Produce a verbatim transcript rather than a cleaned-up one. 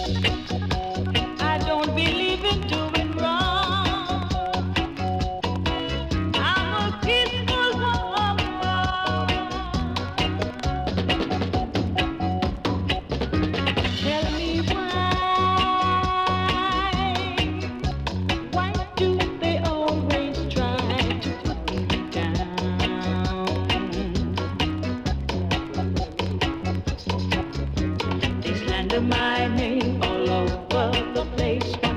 I don't believe in doing wrong. I'm a peaceful woman. Tell me why, why do they always try to put me down? They slander my name all over the place.